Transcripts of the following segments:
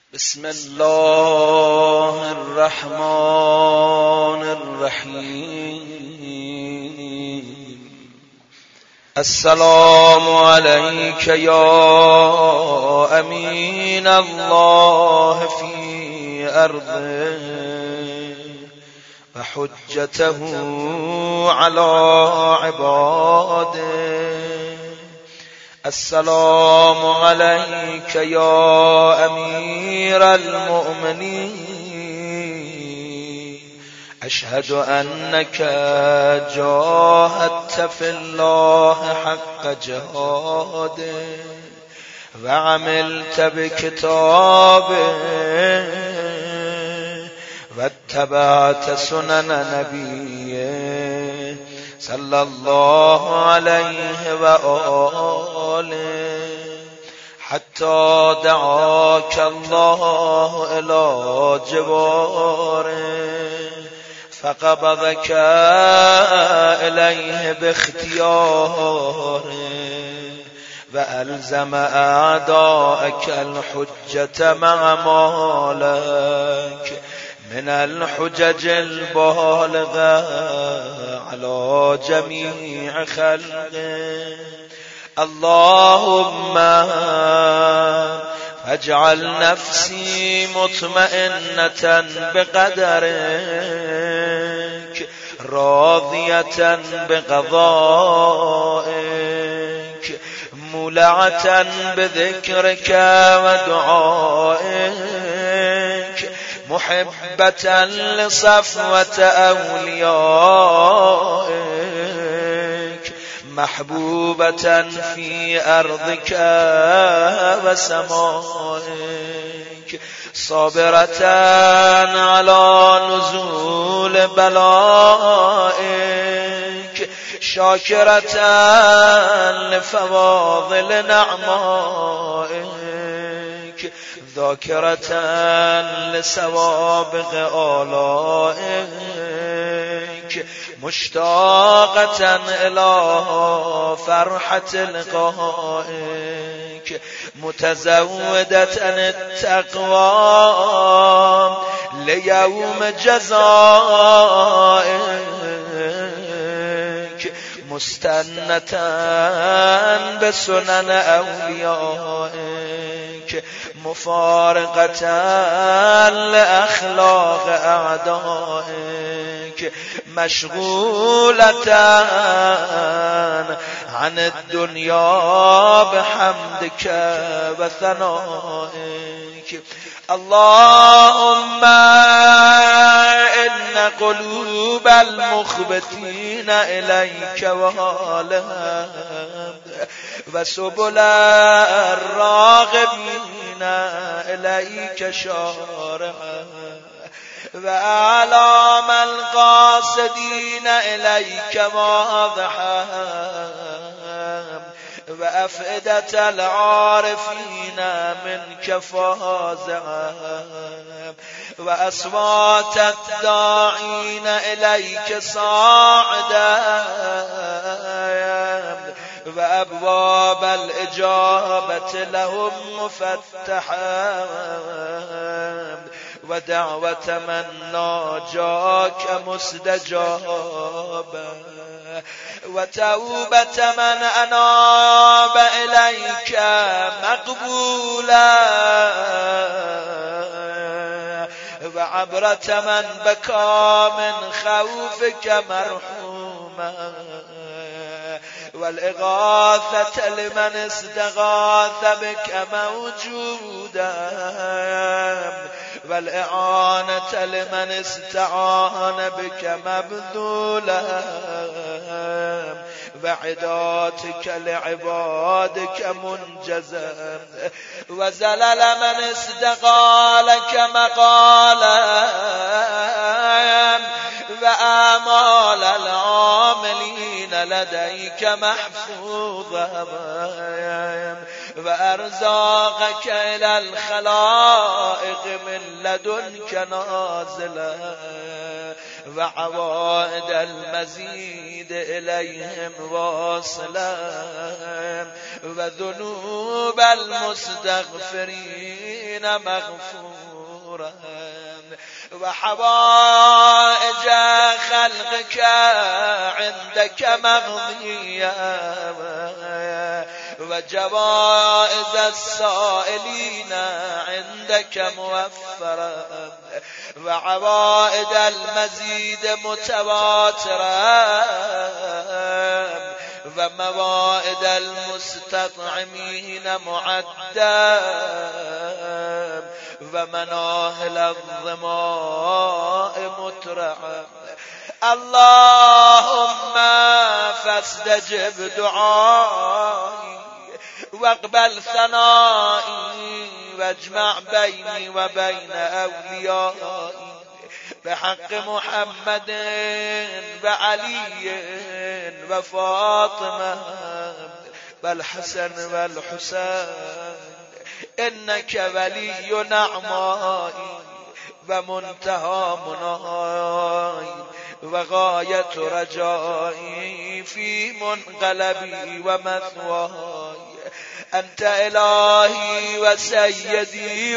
بسم الله الرحمن الرحیم. السلام علیک یا امین الله فی ارضه و حجته علی عباده. السلام علیک یا امیر المؤمنین، اشهد انک جاهدت فی الله حق جهاده و عملت بکتابه و اتبعت سنن نبیه صلی الله علیه و آله حتی دعاک الله الی جواره فقبضک الیه باختیاره و الزم اعداءک الحجة مع مالک من الحجج البالغة على جميع خلقه. اللهم فاجعل نفسي مطمئنة بقدرك راضية بقضائك مولعة بذكرك ودعائك محبة لصفوة أوليائك محبوبة في أرضك وسمائك صابرة على نزول بلائك شاكرة لفواضل نعمائك ذاكرة لسوابق آلائك مشتاقة إلى فرحة لقائك متزودة التقوى ليوم جزائك مستنة بسنن أوليائك مفارقة لأخلاق أعدائك مشغولة عن الدنيا بحمدك وثنائك. اللهم إن قلوب المخبتين إليك وهالها وسبل الراغبين إليك شارعا وأعلام القاصدين إليك واضحا وأفئدة العارفين منك فازعا وأصوات الداعين إليك صاعدا وأبواب الإجابة لهم مفتحا ودعوة من ناجاك مستجابا وتوبة من أناب إليك مقبولا وعبرة من بكى من خوفك مرحوما والإغاثة لمن استغاث بك موجودا والإعانة لمن استعان بك مبذولا وعداتك لعبادك منجزا وزلل من استقالك مقالا وآمال العاملين لديك محفوظا وأرزاقك إلى الخلائق من لدنك نازلا وعوائد المزيد إليهم واصلا وذنوب المستغفرين مغفورا وحوائج خلقك عندك مغضية وجوائز السائلين عندك موفرة وعوائد المزيد متواترة وموائد المستطعمين معدة ومناهل الظماء مترعة اللهم فاستجب دعائي واقبل ثنائي واجمع بيني وبين أوليائي بحق محمد وعلي وفاطمة والحسن والحسين إنك ولي نعمائي ومنتهى مناي وغاية رجائي في منقلبي ومثواي أنت إلهي وسيدي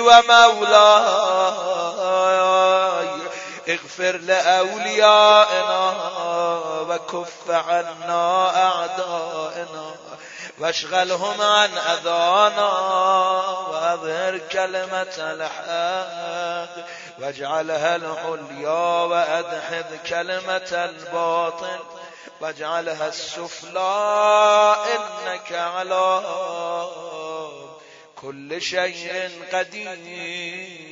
ومولاي اغفر لأوليائنا وكف عنا أعدائنا واشغلهم عن أذانا وأظهر كلمة الحق واجعلها العليا وأدحض كلمة الباطل واجعلها السفلى إنك على كل شيء قدير.